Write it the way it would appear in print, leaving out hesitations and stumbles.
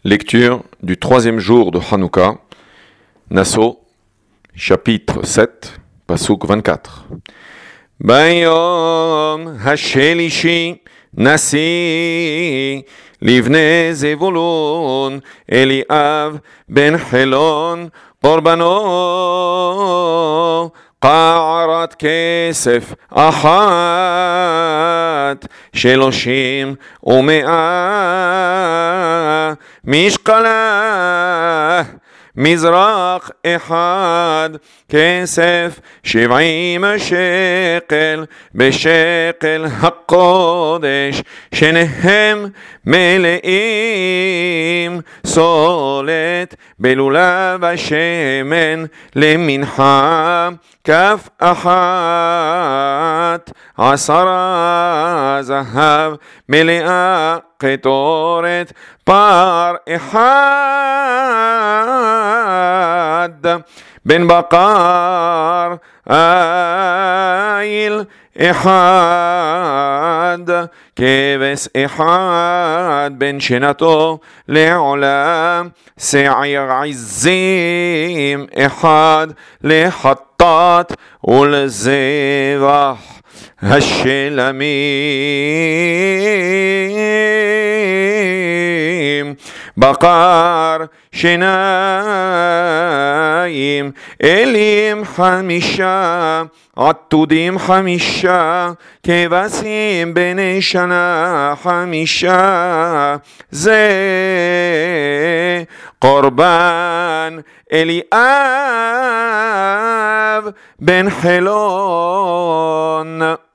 Lecture du troisième jour de Hanouka, Nassau, chapitre 7, pasuk 24. Bayom hashelishi nasi livne zevulun Eliav ben Helon Qorbano قعرت كسف أحد 30 و100 משקלה מזרח אחד כסף 70 שקל בשקל הקודש שניהם מלאים סולת בלולב השמן למנחה כף אחת 10 זהב מלאה קטורת פר אחד בן בקר איל אחד כבש אחד בן שנתו לעולם שעיר עזים אחד לחטאת ולזבח השלמים בקר שיניים אלים 5 עתודים 5 כבשים בני שנה 5 זה קורבן אליאב בן חלון